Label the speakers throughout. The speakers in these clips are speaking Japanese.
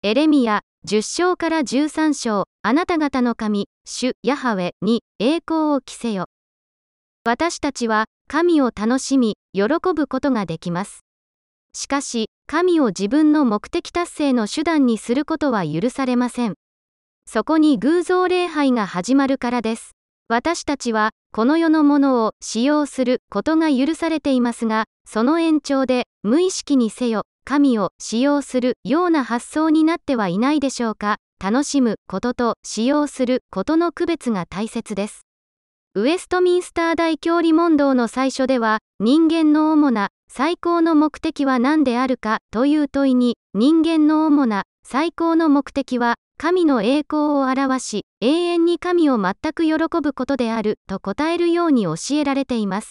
Speaker 1: エレミヤ、10章から13章、あなた方の神、主ヤハウェに栄光を着せよ。私たちは神を楽しみ、喜ぶことができます。しかし、神を自分の目的達成の手段にすることは許されません。そこに偶像礼拝が始まるからです。私たちは、この世のものを使用することが許されていますが、その延長で、無意識にせよ、神を使用するような発想になってはいないでしょうか。楽しむことと使用することの区別が大切です。ウェストミンスター大教理問答の最初では、人間の主な最高の目的は何であるかという問いに、人間の主な最高の目的は、神の栄光を表し、永遠に神を全く喜ぶことであると答えるように教えられています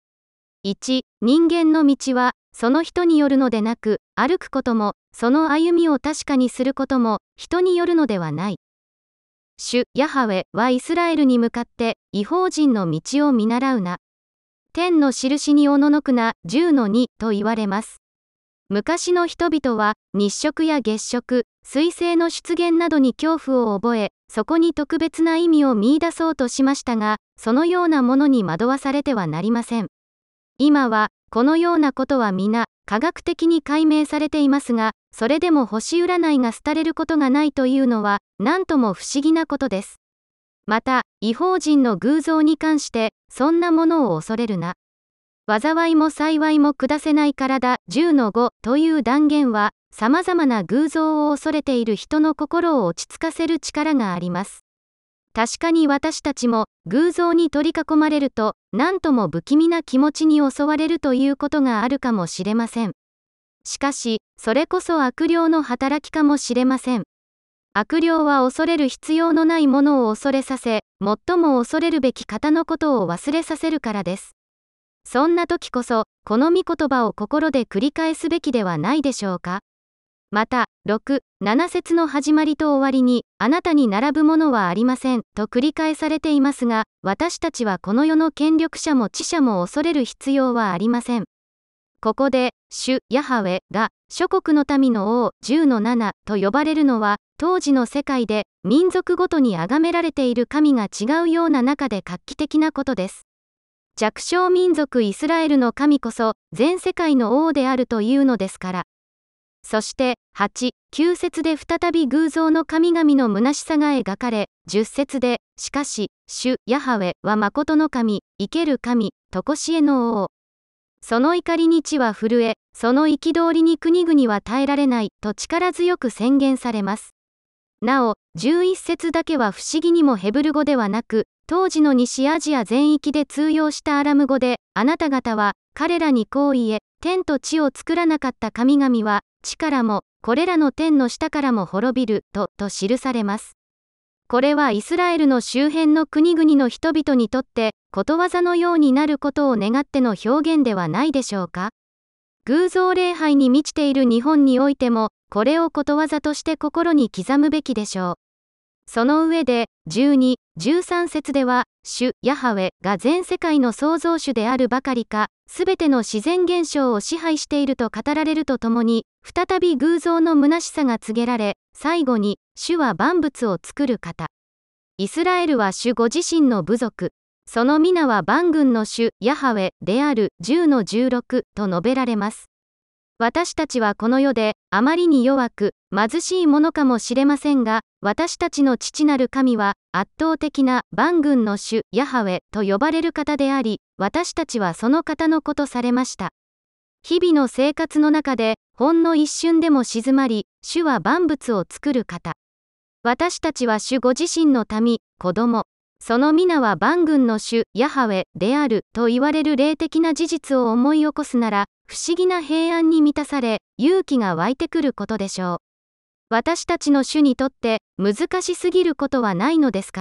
Speaker 1: 。1、人間の道は、その人によるのでなく、歩くことも、その歩みを確かにすることも、人によるのではない。主ヤハウェはイスラエルに向かって、異邦人の道を見習うな。天の印におののくな、10の2と言われます。昔の人々は、日食や月食、彗星の出現などに恐怖を覚え、そこに特別な意味を見出そうとしましたが、そのようなものに惑わされてはなりません。今は、このようなことは皆、科学的に解明されていますが、それでも星占いが廃れることがないというのは、なんとも不思議なことです。また、異邦人の偶像に関して、そんなものを恐れるな。災いも幸いも下せない体、10の5という断言は、様々な偶像を恐れている人の心を落ち着かせる力があります。確かに私たちも、偶像に取り囲まれると、なんとも不気味な気持ちに襲われるということがあるかもしれません。しかし、それこそ悪霊の働きかもしれません。悪霊は恐れる必要のないものを恐れさせ、最も恐れるべき方のことを忘れさせるからです。そんな時こそ、この御言葉を心で繰り返すべきではないでしょうか。また、6、7節の始まりと終わりに、あなたに並ぶものはありません、と繰り返されていますが、私たちはこの世の権力者も知者も恐れる必要はありません。ここで、主ヤハウェが、諸国の民の王10の7と呼ばれるのは、当時の世界で、民族ごとに崇められている神が違うような中で画期的なことです。弱小民族イスラエルの神こそ、全世界の王であるというのですから。そして、8、9節で再び偶像の神々の虚しさが描かれ、10節で、しかし、主ヤハウェは誠の神、生ける神、常しえの王。その怒りに地は震え、その憤りに国々は耐えられない、と力強く宣言されます。なお、11節だけは不思議にもヘブル語ではなく、当時の西アジア全域で通用したアラム語で、あなた方は、彼らにこう言え、天と地を作らなかった神々は、地からも、これらの天の下からも滅びる、と記されます。これはイスラエルの周辺の国々の人々にとって、ことわざのようになることを願っての表現ではないでしょうか。偶像礼拝に満ちている日本においても、これをことわざとして心に刻むべきでしょう。その上で、12、13節では、主ヤハウェが全世界の創造主であるばかりか、すべての自然現象を支配していると語られるとともに、再び偶像の虚しさが告げられ、最後に、主は万物を作る方。イスラエルは主ご自身の部族。その皆は万軍の主ヤハウェである10の16と述べられます。私たちはこの世で、あまりに弱く、貧しいものかもしれませんが、私たちの父なる神は、圧倒的な万軍の主ヤハウェと呼ばれる方であり、私たちはその方の子とされました。日々の生活の中で、ほんの一瞬でも静まり、主は万物を作る方。私たちは主ご自身の民、子供。その皆は万軍の主ヤハウェであると言われる霊的な事実を思い起こすなら、不思議な平安に満たされ、勇気が湧いてくることでしょう。私たちの主にとって難しすぎることはないのですから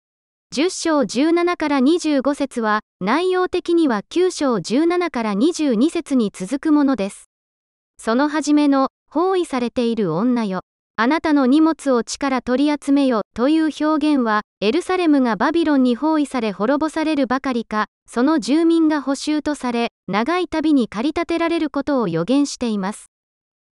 Speaker 1: 。10章17から25節は、内容的には9章17から22節に続くものです。その初めの、包囲されている女よ。あなたの荷物を地から取り集めよという表現は、エルサレムがバビロンに包囲され滅ぼされるばかりか、その住民が捕囚とされ、長い旅に駆り立てられることを予言しています。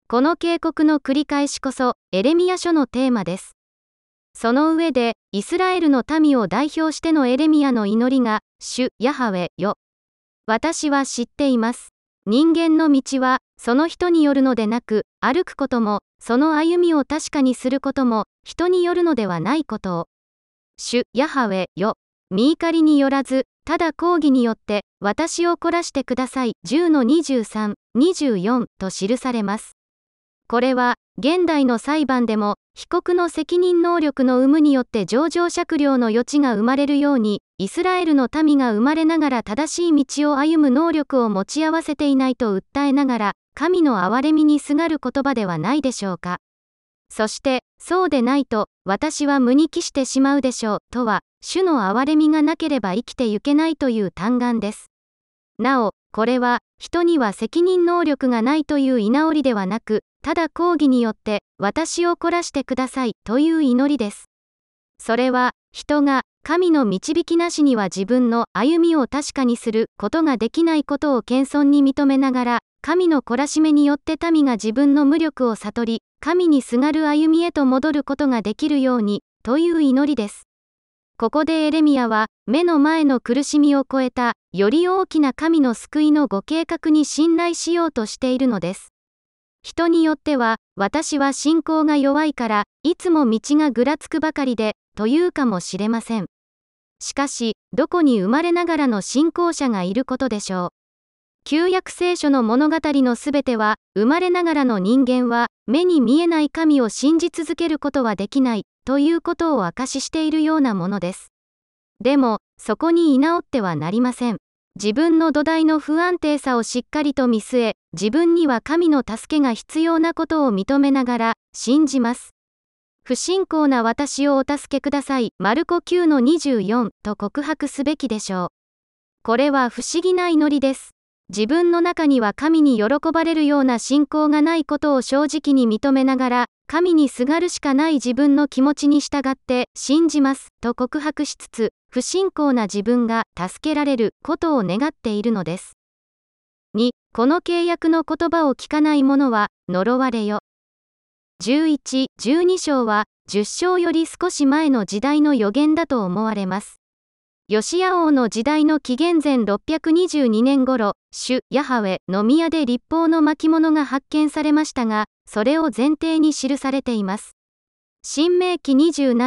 Speaker 1: この警告の繰り返しこそ、エレミヤ書のテーマです。その上で、イスラエルの民を代表してのエレミヤの祈りが、主ヤハウェよ。私は知っています。人間の道は、その人によるのでなく、歩くことも、その歩みを確かにすることも、人によるのではないことを。主ヤハウェよ。見怒りによらず、ただ抗議によって、私を懲らしてください。10-23、24と記されます。これは、現代の裁判でも、被告の責任能力の有無によって情状酌量の余地が生まれるように、イスラエルの民が生まれながら正しい道を歩む能力を持ち合わせていないと訴えながら、神の憐れみにすがる言葉ではないでしょうか。そして、そうでないと、私は無に帰してしまうでしょう、とは、主の憐れみがなければ生きてゆけないという嘆願です。なお、これは、人には責任能力がないという居直りではなく、ただ抗議によって、私を懲らしてください、という祈りです。それは、人が、神の導きなしには自分の歩みを確かにすることができないことを謙遜に認めながら、神の懲らしめによって民が自分の無力を悟り、神にすがる歩みへと戻ることができるように、という祈りです。ここでエレミヤは、目の前の苦しみを超えた、より大きな神の救いのご計画に信頼しようとしているのです。人によっては、私は信仰が弱いから、いつも道がぐらつくばかりで、というかもしれません。しかし、どこに生まれながらの信仰者がいることでしょう。旧約聖書の物語のすべては、生まれながらの人間は、目に見えない神を信じ続けることはできない、ということを証ししているようなものです。でも、そこに居直ってはなりません。自分の土台の不安定さをしっかりと見据え、自分には神の助けが必要なことを認めながら、信じます。不信仰な私をお助けください。マルコ 9-24 と告白すべきでしょう。これは不思議な祈りです。自分の中には神に喜ばれるような信仰がないことを正直に認めながら、神にすがるしかない自分の気持ちに従って信じますと告白しつつ、不信仰な自分が助けられることを願っているのです。2、この契約の言葉を聞かない者は呪われよ。11、12章は10章より少し前の時代の予言だと思われます。ヨシア王の時代の紀元前622年頃、主ヤハウェの宮で律法の巻物が発見されましたが、それを前提に記されています。申命記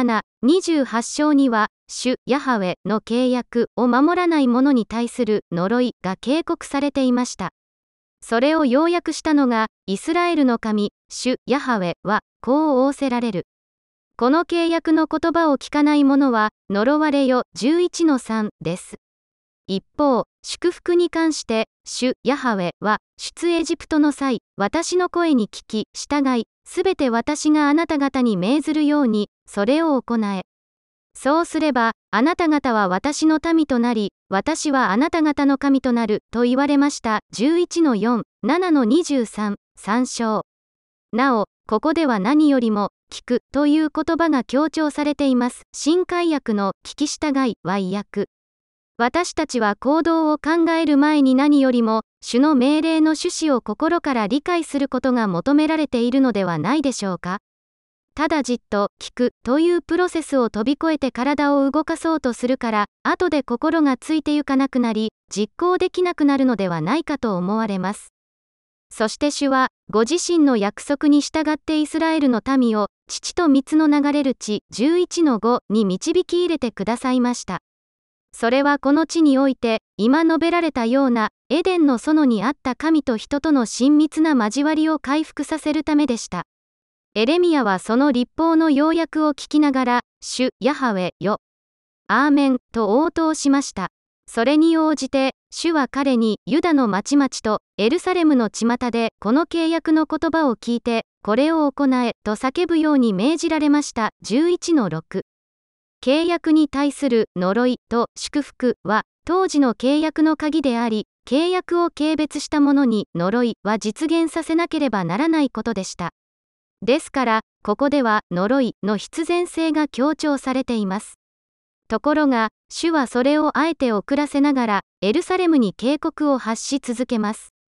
Speaker 1: 27、28章には、主ヤハウェの契約を守らない者に対する呪いが警告されていました。それを要約したのが、イスラエルの神、主ヤハウェは、こう仰せられる。この契約の言葉を聞かない者は、呪われよ 11-3 です。一方、祝福に関して、主ヤハウェは、出エジプトの際、私の声に聞き、従い、すべて私があなた方に命ずるように、それを行え。そうすれば、あなた方は私の民となり、私はあなた方の神となる、と言われました。11-4、7-23、3章。なお、ここでは何よりも、聞くという言葉が強調されています。新海訳の聞き従いは意訳。私たちは行動を考える前に何よりも、主の命令の趣旨を心から理解することが求められているのではないでしょうか。ただじっと聞くというプロセスを飛び越えて体を動かそうとするから、後で心がついてゆかなくなり、実行できなくなるのではないかと思われます。そして主は、ご自身の約束に従ってイスラエルの民を、乳と蜜の流れる地 11-5 に導き入れてくださいました。それはこの地において、今述べられたような、エデンの園にあった神と人との親密な交わりを回復させるためでした。エレミヤはその律法の要約を聞きながら、主ヤハウェよ。アーメンと応答しました。それに応じて、主は彼にユダの町々とエルサレムの巷でこの契約の言葉を聞いて、これを行えと叫ぶように命じられました。11-6。契約に対する呪いと祝福は当時の契約の鍵であり、契約を軽蔑した者に呪いは実現させなければならないことでした。ですから、ここでは呪いの必然性が強調されています。ところが、主はそれをあえて遅らせながら、エルサレムに警告を発し続けます。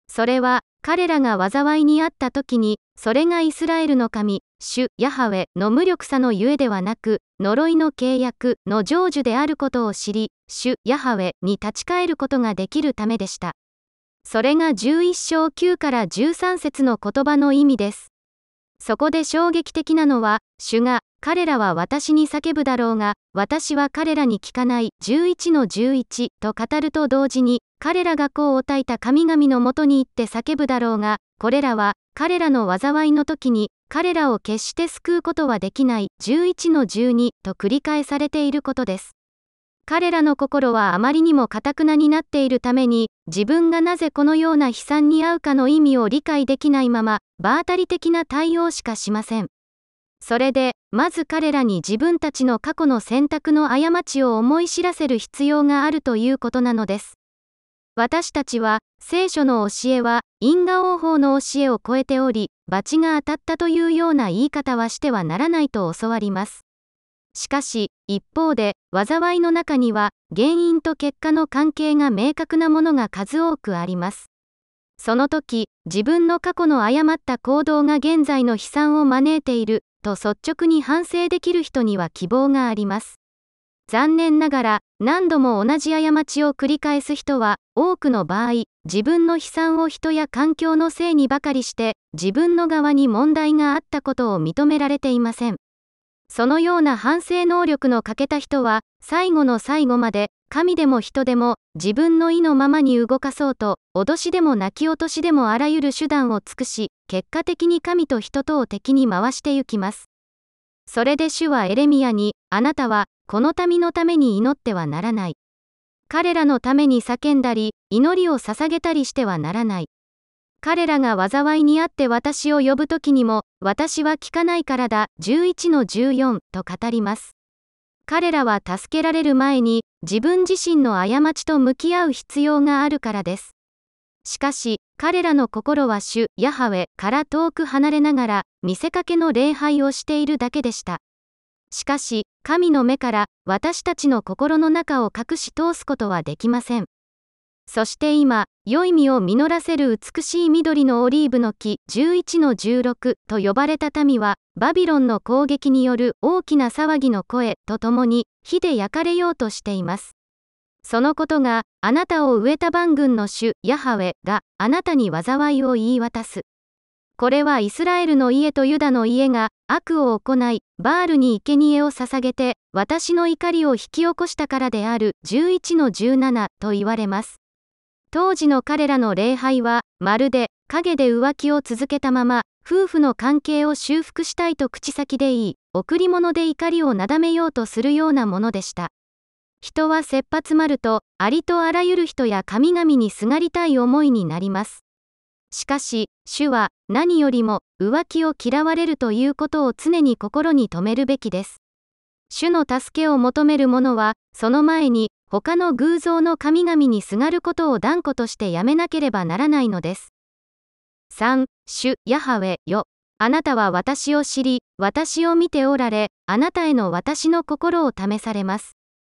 Speaker 1: それは、彼らが災いにあった時に、それがイスラエルの神、主ヤハウェの無力さのゆえではなく、呪いの契約の成就であることを知り、主ヤハウェに立ち返ることができるためでした。それが11章9から13節の言葉の意味です。そこで衝撃的なのは、主が、彼らは私に叫ぶだろうが、私は彼らに聞かない11の11と語ると同時に、彼らが甲を焚いた神々のもとに行って叫ぶだろうが、これらは、彼らの災いの時に、彼らを決して救うことはできない11の12と繰り返されていることです。彼らの心はあまりにも頑なになっているために、自分がなぜこのような悲惨に遭うかの意味を理解できないまま、場当たり的な対応しかしません。それで、まず彼らに自分たちの過去の選択の過ちを思い知らせる必要があるということなのです。私たちは、聖書の教えは、因果応報の教えを超えており、罰が当たったというような言い方はしてはならないと教わります。しかし、一方で、災いの中には、原因と結果の関係が明確なものが数多くあります。その時、自分の過去の誤った行動が現在の悲惨を招いている、と率直に反省できる人には希望があります。残念ながら、何度も同じ過ちを繰り返す人は、多くの場合、自分の悲惨を人や環境のせいにばかりして、自分の側に問題があったことを認められていません。そのような反省能力の欠けた人は、最後の最後まで、神でも人でも、自分の意のままに動かそうと、脅しでも泣き落としでもあらゆる手段を尽くし、結果的に神と人とを敵に回してゆきます。それで主はエレミヤに、あなたは、この民のために祈ってはならない。彼らのために叫んだり、祈りを捧げたりしてはならない。彼らが災いにあって私を呼ぶときにも、私は聞かないからだ、11の14と語ります。彼らは助けられる前に、自分自身の過ちと向き合う必要があるからです。しかし、彼らの心は主、ヤハウェから遠く離れながら、見せかけの礼拝をしているだけでした。しかし、神の目から、私たちの心の中を隠し通すことはできません。そして今、良い実を実らせる美しい緑のオリーブの木11の16と呼ばれた民は、バビロンの攻撃による大きな騒ぎの声とともに、火で焼かれようとしています。そのことが、あなたを植えた万軍の主、ヤハウェが、あなたに災いを言い渡す。これはイスラエルの家とユダの家が、悪を行い、バールに生贄を捧げて、私の怒りを引き起こしたからである11の17と言われます。当時の彼らの礼拝は、まるで、陰で浮気を続けたまま、夫婦の関係を修復したいと口先で言い、贈り物で怒りをなだめようとするようなものでした。人は切羽詰まると、ありとあらゆる人や神々にすがりたい思いになります。しかし、主は、何よりも、浮気を嫌われるということを常に心に留めるべきです。主の助けを求める者は、その前に、他の偶像の神々にすがることを断固としてやめなければならないのです。3. 主、ヤハウェよ。あなたは私を知り、私を見ておられ、あなたへの私の心を試されます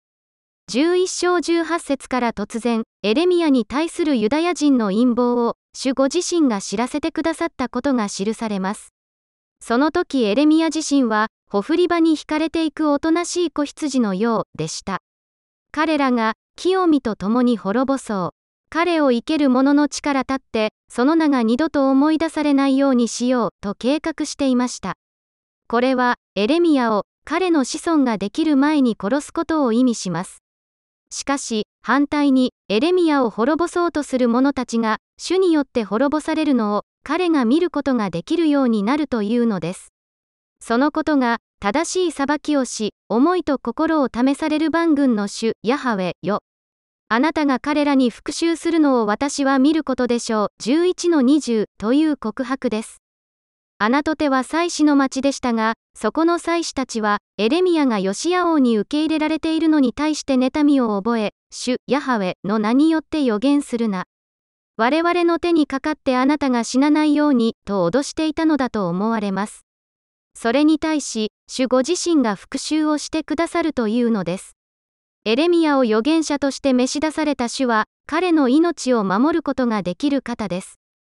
Speaker 1: 。11章18節から突然、エレミヤに対するユダヤ人の陰謀を、主ご自身が知らせてくださったことが記されます。その時エレミヤ自身は、ほふり場に引かれていくおとなしい子羊のようでした。彼らが、清みと共に滅ぼそう。彼を生ける者の地から立って、その名が二度と思い出されないようにしよう、と計画していました。これは、エレミヤを、彼の子孫ができる前に殺すことを意味します。しかし、反対に、エレミヤを滅ぼそうとする者たちが、主によって滅ぼされるのを、彼が見ることができるようになるというのです。そのことが、正しい裁きをし、思いと心を試される万軍の主、ヤハウェよ。あなたが彼らに復讐するのを私は見ることでしょう。11の20という告白です。アナトテは祭司の町でしたが、そこの祭司たちは、エレミヤがヨシヤ王に受け入れられているのに対して妬みを覚え、主、ヤハウェの名によって予言するな。我々の手にかかってあなたが死なないように、と脅していたのだと思われます。それに対し、主ご自身が復讐をしてくださるというのです。エレミヤを預言者として召し出された主は、彼の命を守ることができる方です。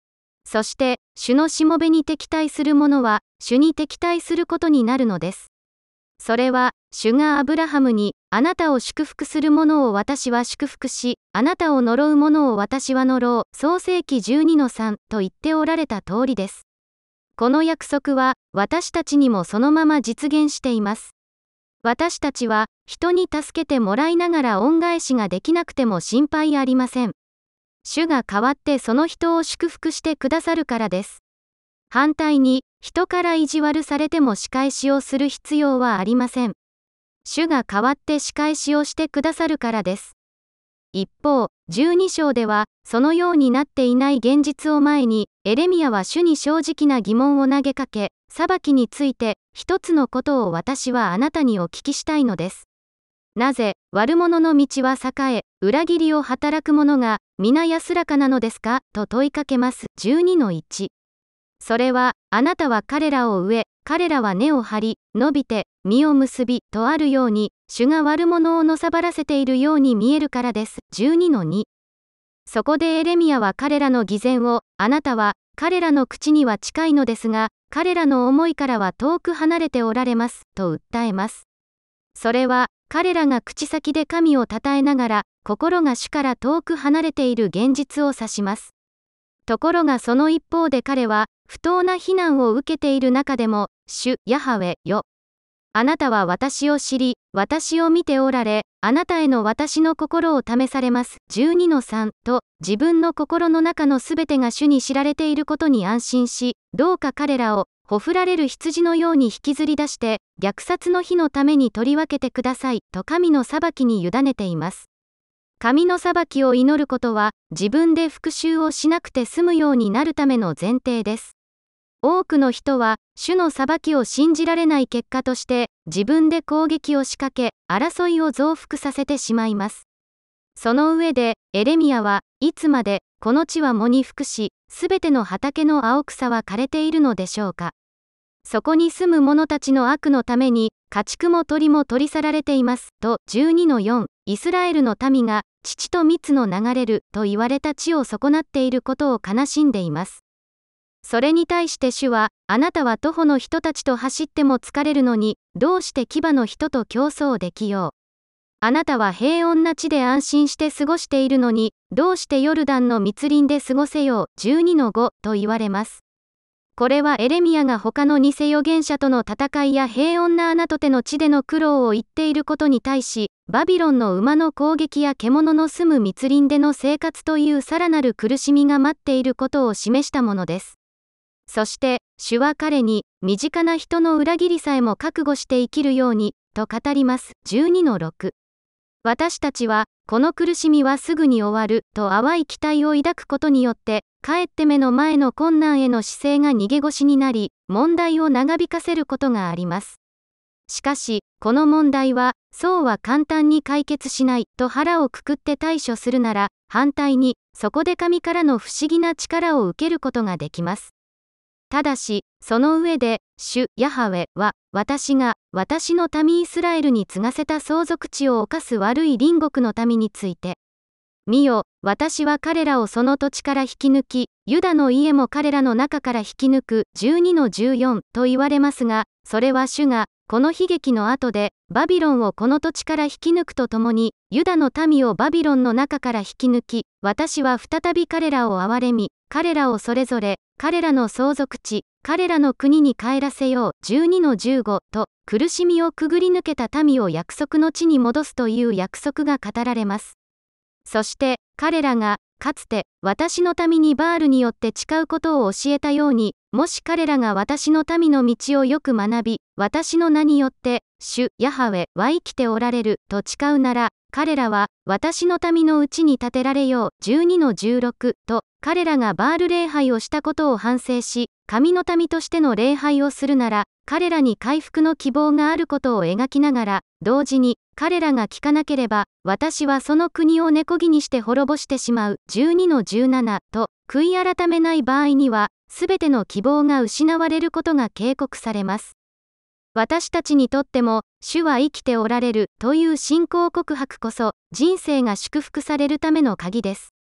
Speaker 1: そして、主のしもべに敵対する者は、主に敵対することになるのです。それは、主がアブラハムに、あなたを祝福する者を私は祝福し、あなたを呪う者を私は呪う、創世記12-3と言っておられた通りです。この約束は、私たちにもそのまま実現しています。私たちは、人に助けてもらいながら恩返しができなくても心配ありません。主が代わってその人を祝福してくださるからです。反対に、人から意地悪されても仕返しをする必要はありません。主が代わって仕返しをしてくださるからです。一方、12章では、そのようになっていない現実を前に、エレミヤは主に正直な疑問を投げかけ、裁きについて、一つのことを私はあなたにお聞きしたいのです。なぜ、悪者の道は栄え、裏切りを働く者が、皆安らかなのですかと問いかけます。12-1。それは、あなたは彼らを植え、彼らは根を張り、伸びて、実を結び、とあるように、主が悪者をのさばらせているように見えるからです。12-2。そこでエレミヤは彼らの偽善を、あなたは、彼らの口には近いのですが、彼らの思いからは遠く離れておられます、と訴えます。それは、彼らが口先で神を称えながら、心が主から遠く離れている現実を指します。ところがその一方で彼は、不当な非難を受けている中でも、主、ヤハウェよ。あなたは私を知り、私を見ておられ、あなたへの私の心を試されます。12-3と、自分の心の中のすべてが主に知られていることに安心し、どうか彼らを、ほふられる羊のように引きずり出して、虐殺の日のために取り分けてください、と神の裁きに委ねています。神の裁きを祈ることは、自分で復讐をしなくて済むようになるための前提です。多くの人は、主の裁きを信じられない結果として、自分で攻撃を仕掛け、争いを増幅させてしまいます。その上で、エレミヤは、いつまで、この地は藻に服し、すべての畑の青草は枯れているのでしょうか。そこに住む者たちの悪のために、家畜も鳥も取り去られています。と、12-4、イスラエルの民が、乳と蜜の流れる、と言われた地を損なっていることを悲しんでいます。それに対して主は、あなたは徒歩の人たちと走っても疲れるのに、どうして牙の人と競争できよう。あなたは平穏な地で安心して過ごしているのに、どうしてヨルダンの密林で過ごせよう。12-5と言われます。これはエレミヤが他の偽預言者との戦いや平穏なアナトテの地での苦労を言っていることに対し、バビロンの馬の攻撃や獣の住む密林での生活というさらなる苦しみが待っていることを示したものです。そして、主は彼に、身近な人の裏切りさえも覚悟して生きるように、と語ります。12-6。私たちは、この苦しみはすぐに終わる、と淡い期待を抱くことによって、かえって目の前の困難への姿勢が逃げ腰になり、問題を長引かせることがあります。しかし、この問題は、そうは簡単に解決しない、と腹をくくって対処するなら、反対に、そこで神からの不思議な力を受けることができます。ただし、その上で、主、ヤハウェは、私が、私の民イスラエルに継がせた相続地を侵す悪い隣国の民について。見よ、私は彼らをその土地から引き抜き、ユダの家も彼らの中から引き抜く。12-14と言われますが、それは主が、この悲劇の後で、バビロンをこの土地から引き抜くとともに、ユダの民をバビロンの中から引き抜き、私は再び彼らを憐れみ、彼らをそれぞれ、彼らの相続地、彼らの国に帰らせよう。12-15と、苦しみをくぐり抜けた民を約束の地に戻すという約束が語られます。そして、彼らが、かつて、私の民にバールによって誓うことを教えたように、もし彼らが私の民の道をよく学び、私の名によって、主、ヤハウェは生きておられる、と誓うなら、彼らは、私の民のうちに建てられよう。12-16と、彼らがバール礼拝をしたことを反省し、神の民としての礼拝をするなら、彼らに回復の希望があることを描きながら、同時に、彼らが聞かなければ、私はその国を根こぎにして滅ぼしてしまう。12-17と、悔い改めない場合には、すべての希望が失われることが警告されます。私たちにとっても、主は生きておられるという信仰告白こそ、人生が祝福されるための鍵です。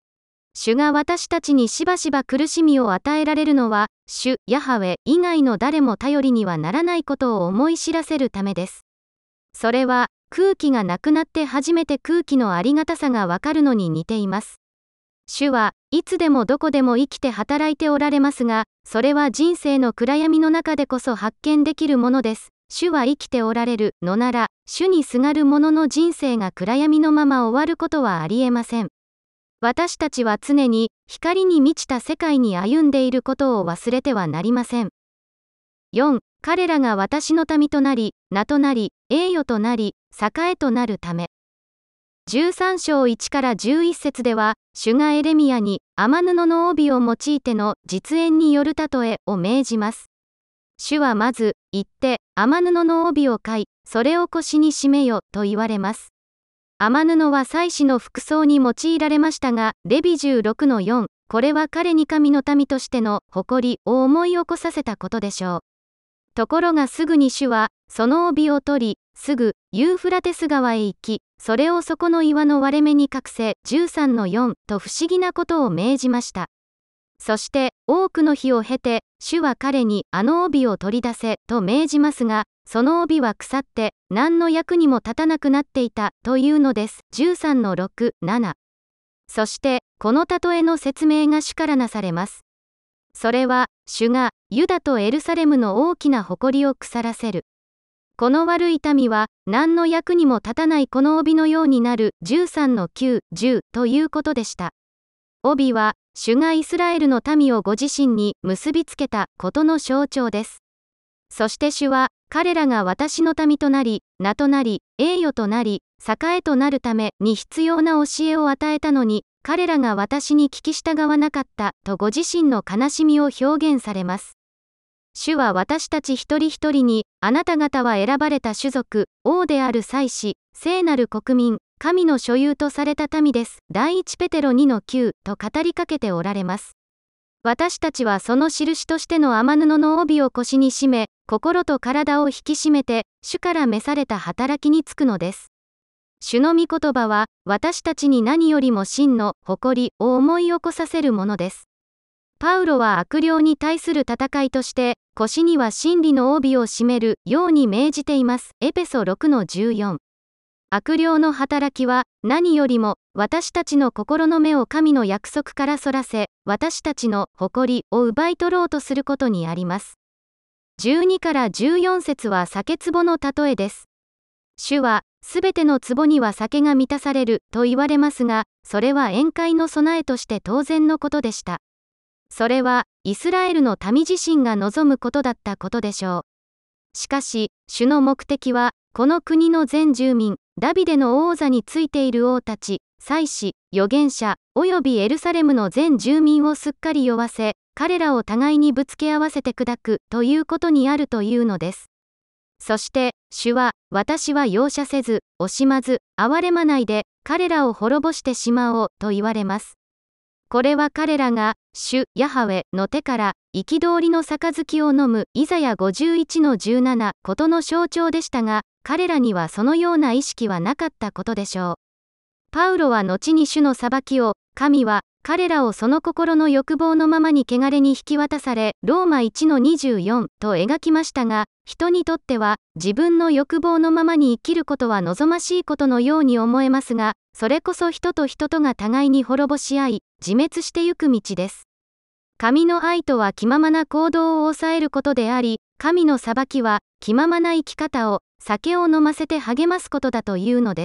Speaker 1: 主が私たちにしばしば苦しみを与えられるのは、主ヤハウェ以外の誰も頼りにはならないことを思い知らせるためです。それは、空気がなくなって初めて空気のありがたさがわかるのに似ています。主はいつでもどこでも生きて働いておられますが、それは人生の暗闇の中でこそ発見できるものです。主は生きておられるのなら、主にすがる者の人生が暗闇のまま終わることはありえません。私たちは常に光に満ちた世界に歩んでいることを忘れてはなりません。4. 彼らが私の民となり、名となり、栄誉となり、栄となるため。13章1から11節では、主がエレミヤに雨布の帯を用いての実演による例えを命じます。主はまず、行って、雨布の帯を買い、それを腰に締めよ、と言われます。雨布は祭司の服装に用いられましたが、レビ16の4、これは彼に神の民としての誇りを思い起こさせたことでしょう。ところがすぐに主は、その帯を取り、すぐ、ユーフラテス川へ行き、それをそこの岩の割れ目に隠せ、13の4と不思議なことを命じました。そして、多くの日を経て、主は彼にあの帯を取り出せ、と命じますが、その帯は腐って、何の役にも立たなくなっていた、というのです。13の6、7。そして、この例えの説明が主からなされます。それは、主が、ユダとエルサレムの大きな誇りを腐らせる。この悪い民は、何の役にも立たないこの帯のようになる。13の9、10ということでした。帯は、主がイスラエルの民をご自身に結びつけたことの象徴です。そして主は、彼らが私の民となり、名となり、栄誉となり、栄となるために必要な教えを与えたのに、彼らが私に聞き従わなかった、とご自身の悲しみを表現されます。主は私たち一人一人に、あなた方は選ばれた種族、王である祭司、聖なる国民、神の所有とされた民です。第一ペテロ2の9と語りかけておられます。私たちはその印としての雨布の帯を腰に締め、心と体を引き締めて、主から召された働きに就くのです。主の御言葉は、私たちに何よりも真の誇りを思い起こさせるものです。パウロは悪霊に対する戦いとして、腰には真理の帯を締めるように命じています。エペソ6の14。悪霊の働きは、何よりも、私たちの心の目を神の約束からそらせ、私たちの誇りを奪い取ろうとすることにあります。12から14節は酒壺の例えです。主は、すべての壺には酒が満たされると言われますが、それは宴会の備えとして当然のことでした。それは、イスラエルの民自身が望むことだったことでしょう。しかし、主の目的は、この国の全住民、ダビデの王座についている王たち、祭司、預言者、およびエルサレムの全住民をすっかり酔わせ、彼らを互いにぶつけ合わせて砕くということにあるというのです。そして、主は、私は容赦せず、惜しまず、憐れまないで、彼らを滅ぼしてしまおうと言われます。これは彼らが、主ヤハウェの手から憤りの杯を飲むイザヤ51の17ことの象徴でしたが、彼らにはそのような意識はなかったことでしょう。パウロは後に主の裁きを、神は彼らをその心の欲望のままに汚れに引き渡され、ローマ1の24と描きましたが、人にとっては自分の欲望のままに生きることは望ましいことのように思えますが、それこそ人と人とが互いに滅ぼし合い、自滅してゆく道です。神の愛とは気ままな行動を抑えることであり、神の裁きは気ままな生き方を酒を飲ませて励ますことだというのです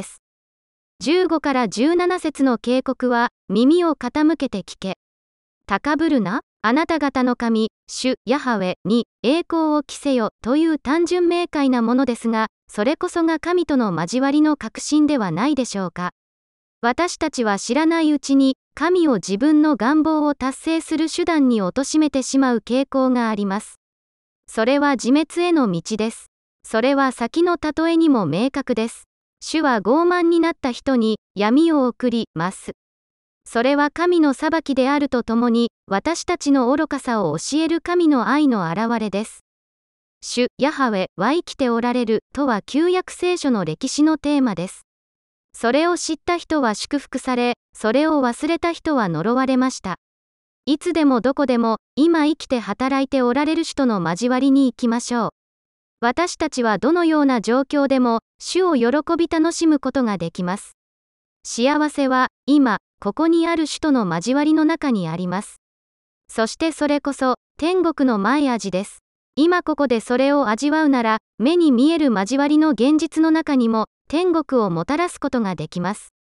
Speaker 1: 。15から17節の警告は、耳を傾けて聞け。高ぶるな、あなた方の神、主ヤハウェに栄光を着せよという単純明快なものですが、それこそが神との交わりの確信ではないでしょうか。私たちは知らないうちに、神を自分の願望を達成する手段に貶めてしまう傾向があります。それは自滅への道です。それは先の例えにも明確です。主は傲慢になった人に闇を送ります。それは神の裁きであるとともに、私たちの愚かさを教える神の愛の表れです。主ヤハウェは生きておられるとは旧約聖書の歴史のテーマです。 それを知った人は祝福され、それを忘れた人は呪われました。いつでもどこでも、今生きて働いておられる主との交わりに行きましょう。私たちはどのような状況でも、主を喜び楽しむことができます。幸せは、今、ここにある主との交わりの中にあります。そしてそれこそ、天国の前味です。今ここでそれを味わうなら、目に見える交わりの現実の中にも、天国をもたらすことができます。